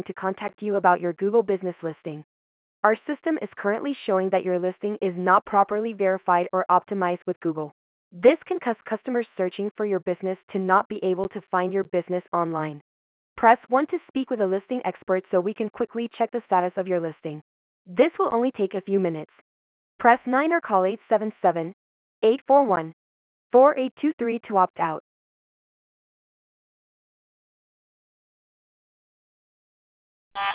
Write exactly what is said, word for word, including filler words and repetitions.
to contact you about your Google business listing. Our system is currently showing that your listing is not properly verified or optimized with Google. This can cause customers searching for your business to not be able to find your business online. Press one to speak with a listing expert so we can quickly check the status of your listing. This will only take a few minutes. Press nine or call eight seven seven, eight four one, four eight two three to opt out.